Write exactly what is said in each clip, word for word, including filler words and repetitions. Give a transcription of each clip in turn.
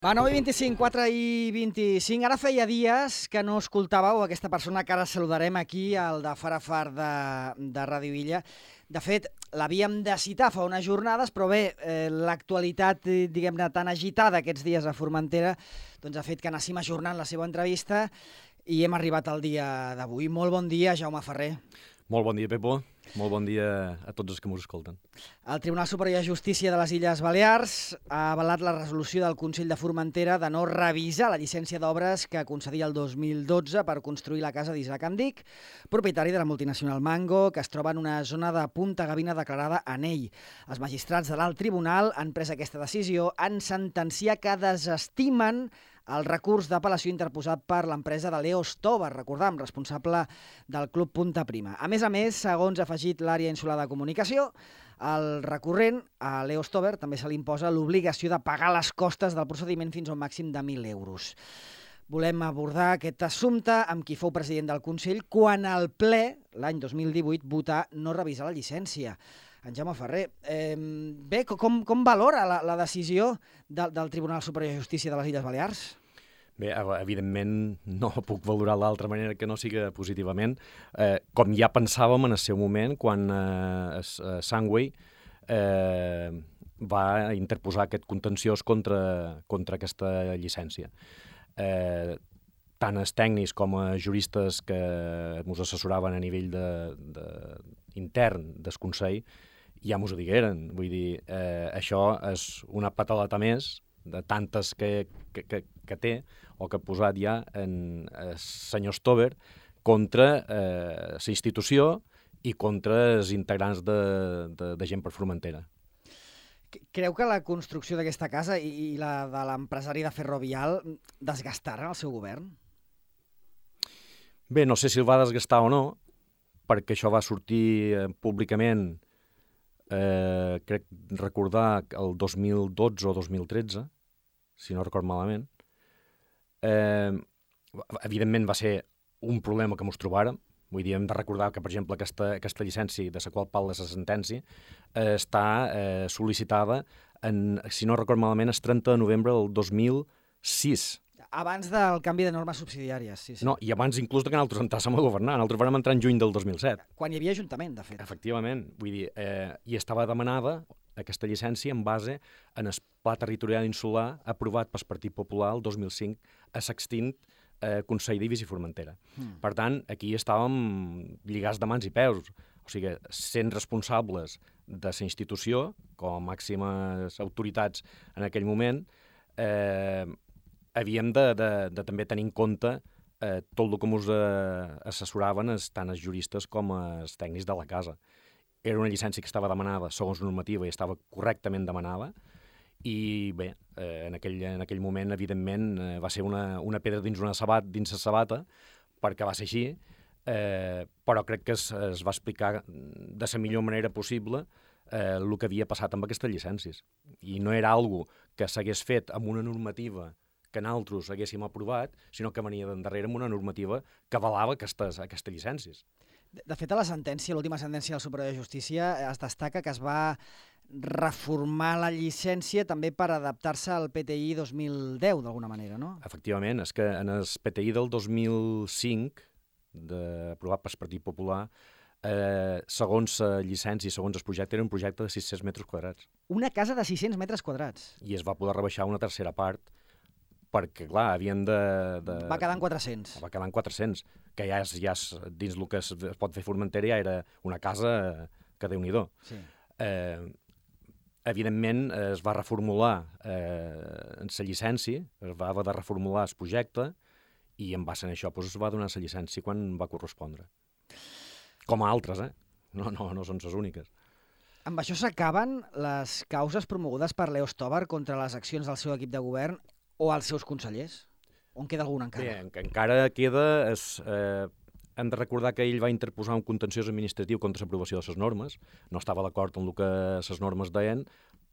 Va, nou i vint-i-cinc, quatre i vint-i-cinc. Ara feia dies que no escoltàveu aquesta persona que ara saludarem aquí, el de Far a Far de, de Ràdio Illa. De fet, l'havíem de citar fa unes jornades, però bé, eh, l'actualitat, diguem-ne, tan agitada aquests dies a Formentera, doncs ha fet que anéssim ajornant la seva entrevista i hem arribat al dia d'avui. Molt bon dia, Jaume Ferrer. Molt bon dia, Pepo. Molt bon dia a tots els que m'us escolten. El Tribunal Superior de Justícia de les Illes Balears ha avalat la resolució del Consell de Formentera de no revisar la llicència d'obres que concedia el dos mil dotze per construir la casa d'Isaac Andic, propietari de la multinacional Mango, que es troba en una zona de Punta Gavina declarada anell. Els magistrats de l'alt tribunal han pres aquesta decisió en sentenciar que desestimen el recurs d'apel·lació interposat per l'empresa de Leo Stover, recordam, responsable del Club Punta Prima. A més a més, segons ha afegit l'àrea insular de comunicació, el recurrent, a Leo Stover, també se li imposa l'obligació de pagar les costes del procediment fins a un màxim de mil euros. Volem abordar aquest assumpte amb qui fou president del Consell quan el ple, l'any dos mil divuit, votà no revisar la llicència. En Jaume Ferrer, eh, bé, com, com valora la, la decisió de, del Tribunal Superior de Justícia de les Illes Balears? Bé, evidentment no puc valorar d'altra manera que no siga positivament. Eh, com ja pensàvem en el seu moment, quan eh, Sangway eh, va interposar aquest contenciós contra, contra aquesta llicència. Eh, tant els tècnics com a juristes que ens assessoraven a nivell de, de, intern del Consell ja mos ho digueren. Vull dir, eh, això és una patalata més de tantes que, que, que, que té o que ha posat ja en el senyor Stover contra eh, la institució i contra els integrants de, de, de gent per Formentera. Creu que la construcció d'aquesta casa i, i la de l'empresari de Ferrovial desgastaren el seu govern? Bé, no sé si el va desgastar o no, perquè això va sortir eh, públicament, eh, crec recordar el dos mil dotze o dos mil tretze, si no record malament. Eh, evidentment va ser un problema que mos trobàrem. Vull dir, hem de recordar que, per exemple, aquesta, aquesta llicència de la qual parla la sentència eh, està eh, sol·licitada, en, si no record malament, el trenta de novembre del dos mil sis. Abans del canvi de normes subsidiàries, sí, sí. No, i abans inclús que nosaltres entràssim a governar. Nosaltres vam entrar en juny del dos mil set. Quan hi havia ajuntament, de fet. Efectivament. Vull dir, eh, i estava demanada aquesta llicència en base en el Pla Territorial Insular aprovat pel Partit Popular el dos mil cinc a l'extint eh, Consell d'Eivissa i Formentera. Mm. Per tant, aquí estàvem lligats de mans i peus. O sigui, sent responsables de la institució, com a màximes autoritats en aquell moment, eh, havíem de, de, de també tenir en compte eh, tot el que ens eh, assessoraven els, tant els juristes com els tècnics de la casa. Era una llicència que estava demanada segons normativa i estava correctament demanada i bé, eh, en, aquell, en aquell moment, evidentment, eh, va ser una, una pedra dins una sabat, dins la sabata, perquè va ser així, eh, però crec que es, es va explicar de la millor manera possible eh, el que havia passat amb aquestes llicències. I no era algo que s'hagués fet amb una normativa que nosaltres haguéssim aprovat, sinó que venia d'endarrere amb una normativa que avalava aquestes, aquestes llicències. De, de fet, a la sentència, l'última sentència del Superior de Justícia, es destaca que es va reformar la llicència també per adaptar-se al P T I dos mil deu, d'alguna manera, no? Efectivament, és que en el P T I del dos mil cinc, de, aprovat pel Partit Popular, eh, segons la llicència i segons el projecte, era un projecte de sis-cents metres quadrats. Una casa de sis-cents metres quadrats? I es va poder rebaixar una tercera part, perquè, clar, havien de... de... Va quedar en quatre-cents. Va quedar en quatre-cents, que ja és, ja és dins el que es, es pot fer Formentera, ja era una casa que Déu-n'hi-do. Sí. Eh, evidentment, es va reformular eh, en la llicència, es va haver de reformular el projecte, i en base a això doncs, es va donar la llicència quan va correspondre. Com a altres, eh? No, no, no són les úniques. Amb això s'acaben les causes promogudes per Leo Stover contra les accions del seu equip de govern o als seus consellers? On queda algun encara? Bé, en, encara queda... Es, eh, hem de recordar que ell va interposar un contenciós administratiu contra l'aprovació de les normes. No estava d'acord amb el que les normes deien,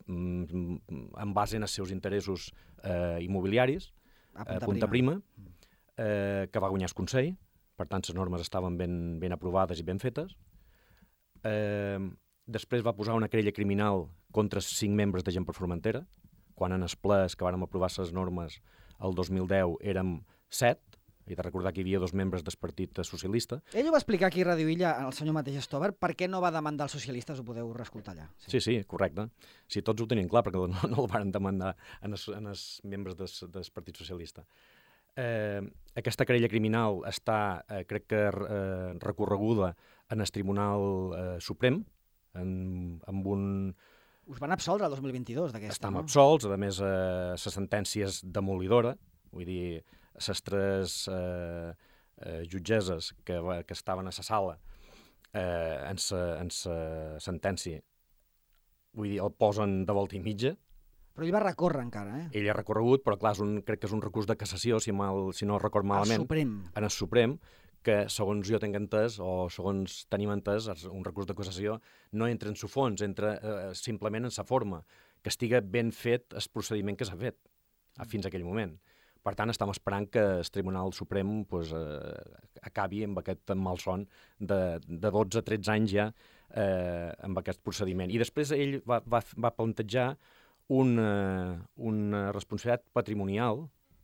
mm, en base en els seus interessos eh, immobiliaris, a Punta, eh, Punta Prima, Prima eh, que va guanyar el Consell. Per tant, les normes estaven ben, ben aprovades i ben fetes. Eh, després va posar una querella criminal contra cinc membres de Gent per Formentera, quan en els plers que vàrem aprovar les normes el dos mil deu érem set. He de recordar que hi havia dos membres del Partit Socialista. Ell ho va explicar aquí a Ràdio Illa, el senyor mateix Stover, per què no va demandar els socialistes, ho podeu reescoltar allà. Sí, sí, sí, correcte. Sí, tots ho tenien clar, perquè no, no el van demandar en els, en els membres des, del Partit Socialista. Eh, aquesta querella criminal està, eh, crec que, eh, recorreguda en el Tribunal eh, Suprem, en, amb un... Us van absoldre el dos mil vint-i-dos d'aquesta, Estem no? absolts, a més, eh, la sentència és demolidora, vull dir, les tres eh, eh, jutgeses que, que estaven a la sala eh, en la sentència, vull dir, el posen de volta i mitja. Però ell va recórrer encara, eh? Ell ha recorregut, però clar, és un, crec que és un recurs de cassació, si, mal, si no record malament. Al Suprem. En el Suprem, que segons jo tinc entès, o segons tenim entès, un recurs de cassació no entra en su fons, entra eh, simplement en sa forma, que estiga ben fet el procediment que s'ha fet mm. fins a aquell moment. Per tant, estem esperant que el Tribunal Suprem pues, eh, acabi amb aquest malson de, de dotze a tretze anys ja eh, amb aquest procediment. I després ell va, va, va plantejar una, una responsabilitat patrimonial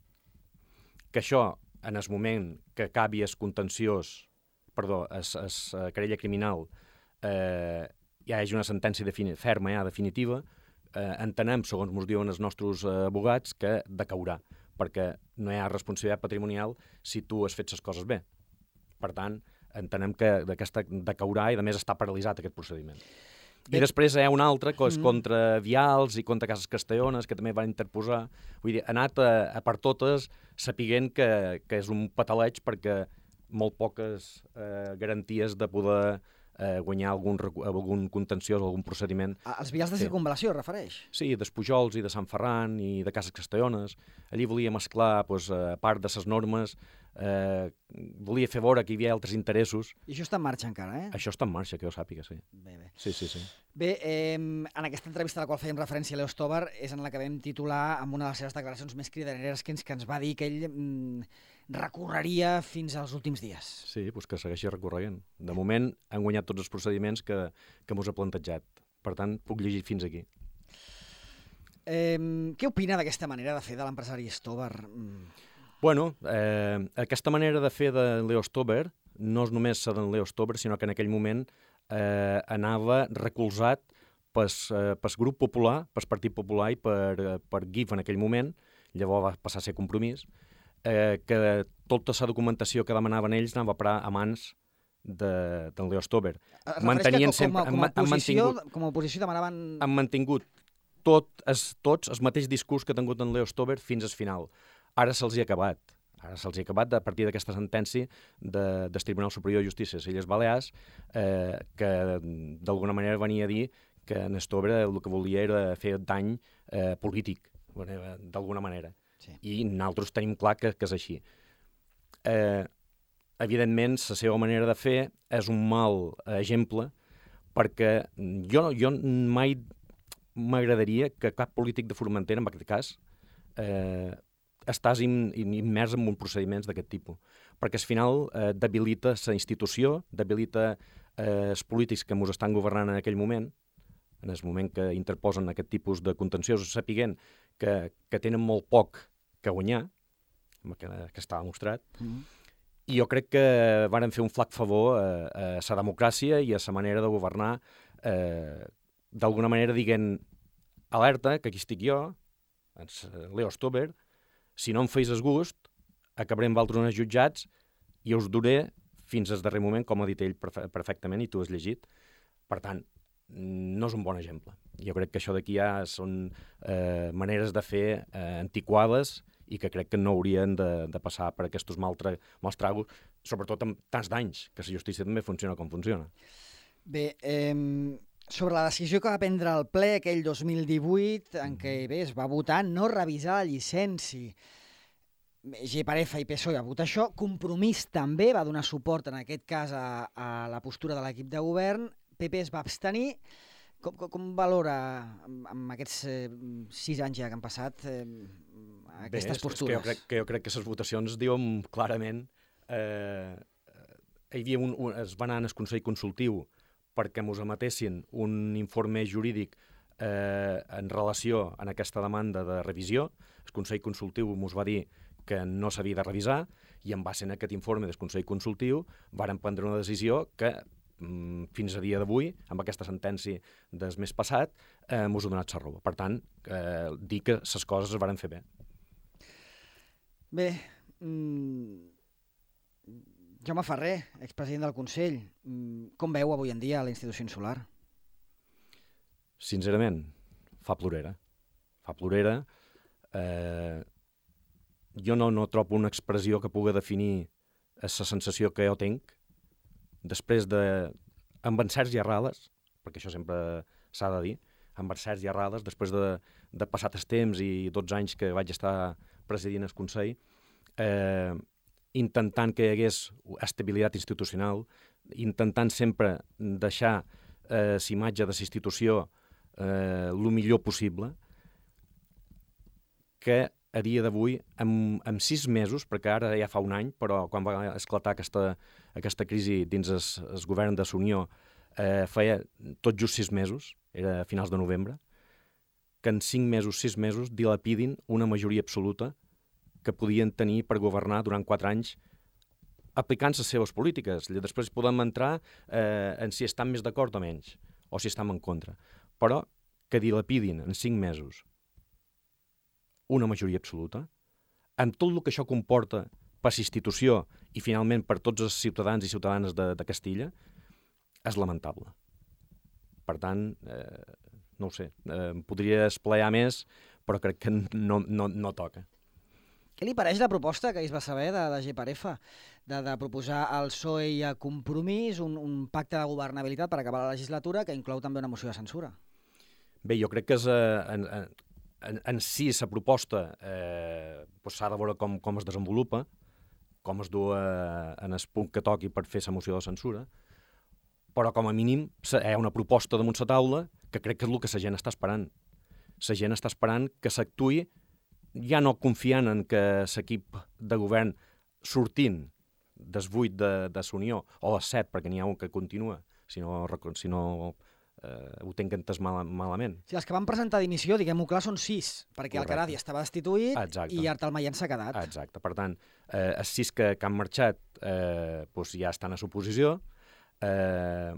que això, en el moment que acabi el contenciós, perdó, la querella criminal, eh, hi hagi una sentència defini- ferma ja, definitiva, eh, entenem, segons ens diuen els nostres eh, abogats, que decaurà, perquè no hi ha responsabilitat patrimonial si tu has fet les coses bé. Per tant, entenem que d'aquesta decaurà i, a més, està paralitzat aquest procediment. Bé. I després hi ha un altre, que és mm. contra Vials i contra Cases Castellones, que també van interposar. Vull dir, ha anat a, a per totes, sapiguent que, que és un pataleig perquè molt poques eh, garanties de poder eh, guanyar algun, algun contenciós o algun procediment. Els vials de circunvalació, sí. refereix? Sí, dels Pujols i de Sant Ferran i de Cases Castellones. Allí volia mesclar, doncs, a part de les normes, eh, volia fer veure que hi havia altres interessos. I això està en marxa encara, eh? Això està en marxa, que jo sàpiga, sí. Bé, bé. Sí, sí, sí. Bé, eh, en aquesta entrevista a la qual fèiem referència a Leo Stover és en la que vam titular amb una de les seves declaracions més cridaneres que ens, que ens va dir que ell mm, recorreria fins als últims dies. Sí, doncs que segueixi recorrent. De moment han guanyat tots els procediments que, que mos ha plantejat. Per tant, puc llegir fins aquí. Eh, què opina d'aquesta manera de fer de l'empresari Stover? Bueno, eh, aquesta manera de fer de Leo Stover no és només la d'en Leo Stover, sinó que en aquell moment eh, anava recolzat pel eh, grup popular, pel Partit Popular i per, eh, per G I F en aquell moment, llavors va passar a ser Compromís, eh, que tota la documentació que demanaven ells anava a parar a mans de, de Leo Stover. Mantenien com, sempre, com, a, com, a oposició, com a oposició demanaven... Han mantingut tot es, tots el mateix discurs que ha tingut en Leo Stover fins al final. Ara se'ls hi ha acabat. Ara se'ls hi ha acabat a partir d'aquesta sentència de, del Tribunal Superior de Justícia de les Illes Balears, eh, que d'alguna manera venia a dir que en Stover el que volia era fer dany eh, polític, d'alguna manera. Sí. I nosaltres tenim clar que, que és així. Eh, evidentment, la seva manera de fer és un mal exemple, perquè jo, jo mai m'agradaria que cap polític de Formentera, en aquest cas, eh, estàs in, in, immers en un procediments d'aquest tipus. Perquè al final eh, debilita la institució, debilita eh, els polítics que ens estan governant en aquell moment, en el moment que interposen aquest tipus de contenciosos, sapiguent que, que tenen molt poc que guanyar, que, que està demostrat, mm. i jo crec que varen fer un flac favor a, a la democràcia i a la manera de governar, eh, d'alguna manera dient alerta, que aquí estic jo, Leo Stover, si no em feis el gust, acabarem valtros uns jutjats i us duré fins al darrer moment, com ha dit ell perfectament, i tu has llegit. Per tant, no és un bon exemple. Jo crec que això d'aquí ja són eh, maneres de fer eh, antiquades i que crec que no haurien de, de passar per aquests maltra, mals tragos, sobretot amb tants d'anys, que la justícia també funciona com funciona. Bé, eh, sobre la decisió que va prendre el ple aquell dos mil divuit, en què bé, es va votar no revisar la llicència. G per F i P S O E va votar això. Compromís també va donar suport, en aquest cas, a, a la postura de l'equip de govern. P P es va abstenir. Com, com, com valora, amb, amb aquests eh, sis anys ja que han passat, eh, aquestes Bé, postures? És que jo crec que, jo crec que les votacions diuen clarament... Eh, hi havia un, un, es va anar en el Consell Consultiu perquè ens emetessin un informe jurídic eh, en relació a aquesta demanda de revisió. El Consell Consultiu ens va dir que no s'havia de revisar i en base a aquest informe del Consell Consultiu varen prendre una decisió que mm, fins a dia d'avui, amb aquesta sentència del mes passat, eh, mos ha donat la raó. Per tant, eh, dir que les coses es varen fer bé. Bé, mmm... Jaume Ferrer, expresident del Consell, com veu avui en dia la institució insular? Sincerament, fa plorera. Fa plorera. Eh, jo no, no trobo una expressió que pugui definir la sensació que jo tinc després de, amb encerts i errades, perquè això sempre s'ha de dir, amb encerts i errades, després de, de passat el temps i dotze anys que vaig estar presidint el Consell, eh, intentant que hi hagués estabilitat institucional, intentant sempre deixar eh, la imatge de la institució eh, el millor possible, que a dia d'avui, en, en sis mesos, perquè ara ja fa un any, però quan va esclatar aquesta, aquesta crisi dins el, el govern de l'Unió, eh, feia tot just sis mesos, era a finals de novembre, que en cinc mesos, sis mesos, dilapidin una majoria absoluta que podien tenir per governar durant quatre anys aplicant les seves polítiques. Després podem entrar eh, en si estan més d'acord o menys, o si estan en contra. Però que dilapidin en cinc mesos una majoria absoluta, amb tot el que això comporta per la institució i finalment per tots els ciutadans i ciutadanes de, de Castilla, és lamentable. Per tant, eh, no ho sé, eh, em podria esplaiar més, però crec que no, no, no toca. Què li pareix la proposta que ahir es va saber de, de G per F, de, de proposar al P S O E i a Compromís un, un pacte de governabilitat per acabar la legislatura que inclou també una moció de censura? Bé, jo crec que és, eh, en, en, en si la proposta eh, pues s'ha de veure com, com es desenvolupa, com es du eh, en el punt que toqui per fer la moció de censura, però com a mínim hi ha una proposta damunt la taula que crec que és el que la gent està esperant. La gent està esperant que s'actuï ja no confiant en que l'equip de govern sortint des vuit de, de l'Unió, o les set, perquè n'hi ha un que continua, si no, si no eh, ho tinc entès mal, malament. Sí, els que van presentar dimissió, diguem-ho clar, són sis, perquè el Caradi estava destituït. Exacte. I Artalmayán s'ha quedat. Exacte. Per tant, eh, els sis que, que han marxat eh, doncs ja estan a suposició. Eh,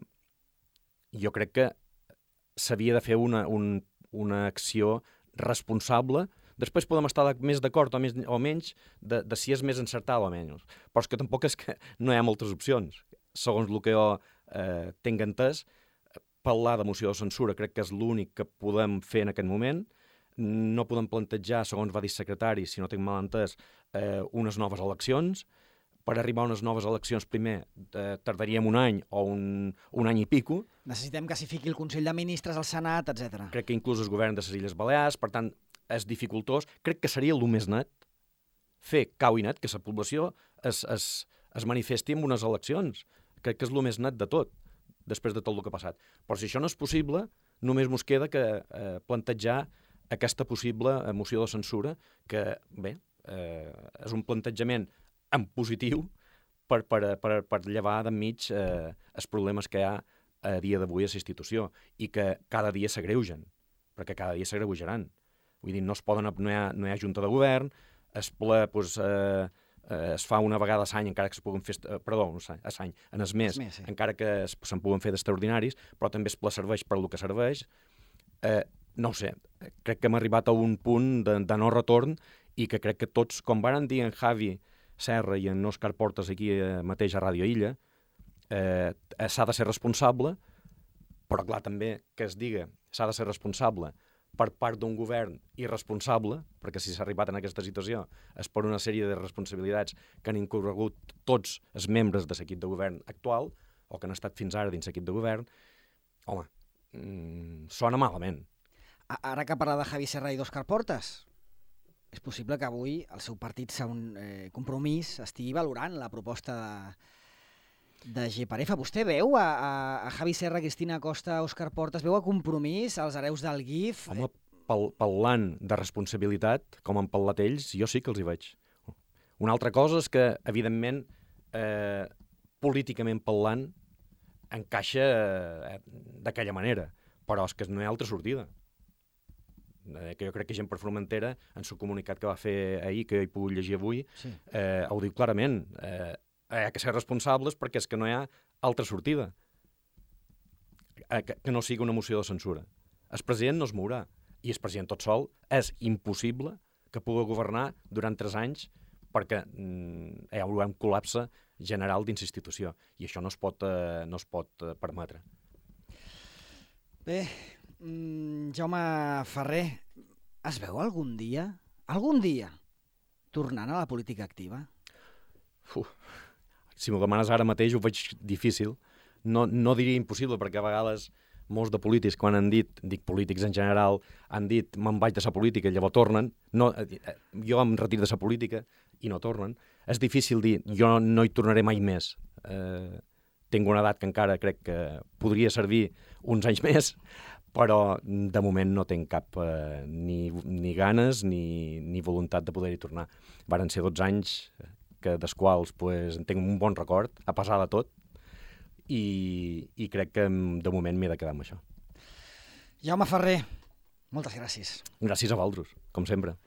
jo crec que s'havia de fer una, un, una acció responsable. Després podem estar més d'acord o, més, o menys de, de si és més encertada o menys. Però és que tampoc és que no hi ha moltes opcions. Segons el que jo eh, tinc entès, parlar de moció de censura crec que és l'únic que podem fer en aquest moment. No podem plantejar, segons va dir el secretari, si no tinc mal entès, eh, unes noves eleccions. Per arribar a unes noves eleccions, primer, eh, tardaríem un any o un, un any i pico. Necessitem que s'hi fiqui el Consell de Ministres, el Senat, etcètera. Crec que inclús el govern de les Illes Balears, per tant, és dificultós. Crec que seria el més net fer cau i net, que la població es, es, es manifesti en unes eleccions. Crec que és el més net de tot, després de tot el que ha passat. Però si això no és possible, només mos queda que eh, plantejar aquesta possible moció de censura, que, bé, eh, és un plantejament en positiu per, per, per, per llevar d'enmig eh, els problemes que hi ha a dia d'avui a la institució i que cada dia s'agreugen, perquè cada dia s'agreujaran. Vull dir, no es poden, no hi ha, no hi ha junta de govern, es ple, doncs, eh, eh, es fa una vegada a l'any, encara que es puguen fer, eh, perdó, a l'any, en el mes, mes sí. Encara que se'n puguen fer d'extraordinaris, però també es ple serveix per el que serveix. Eh, no ho sé, crec que hem arribat a un punt de, de no retorn i que crec que tots, com varen dir en Javi Serra i en Òscar Portas aquí eh, mateix a Ràdio Illa, eh, s'ha de ser responsable, però clar, també que es diga s'ha de ser responsable per part d'un govern irresponsable, perquè si s'ha arribat en aquesta situació és per una sèrie de responsabilitats que han incorregut tots els membres de l'equip de govern actual, o que han estat fins ara dins l'equip de govern, home, mmm, sona malament. Ara que parla de Javi Serra i d'Òscar Portas, és possible que avui el seu partit, un eh, Compromís, estigui valorant la proposta de, de G per F. Vostè veu a, a, a Javi Serra, Cristina Costa, Òscar Portas, veu a Compromís, als hereus del G I F? Home, pel, parlant de responsabilitat, com han parlat ells, jo sí que els hi veig. Una altra cosa és que, evidentment, eh, políticament parlant, encaixa eh, d'aquella manera, però és que no hi ha altra sortida. eh, que jo crec que Gent per Formentera, en el comunicat que va fer ahir, que jo he pogut llegir avui, sí. eh, ho diu clarament. Eh, hi ha que ser responsables perquè és que no hi ha altra sortida. Eh, que, que no sigui una moció de censura. El president no es mourà, i el president tot sol és impossible que pugui governar durant tres anys perquè mm, hi haurà un col·lapse general dins l'institució, i això no es pot, eh, no es pot eh, permetre. Bé, mm, Jaume Ferrer, es veu algun dia, algun dia, tornant a la política activa? Uf, si m'ho demanes ara mateix ho veig difícil. No, no diria impossible, perquè a vegades molts de polítics, quan han dit, dic polítics en general, han dit me'n vaig de la política i llavors tornen. No, jo em retiro de la política i no tornen. És difícil dir, jo no hi tornaré mai més. Eh, tinc una edat que encara crec que podria servir uns anys més, però de moment no tinc cap eh, ni, ni ganes ni, ni voluntat de poder-hi tornar. Varen ser dotze anys, que dels quals pues, en tinc un bon record, a pesar de tot, i, i crec que de moment m'he de quedar amb això. Jaume Ferrer, moltes gràcies. Gràcies a vosaltres, com sempre.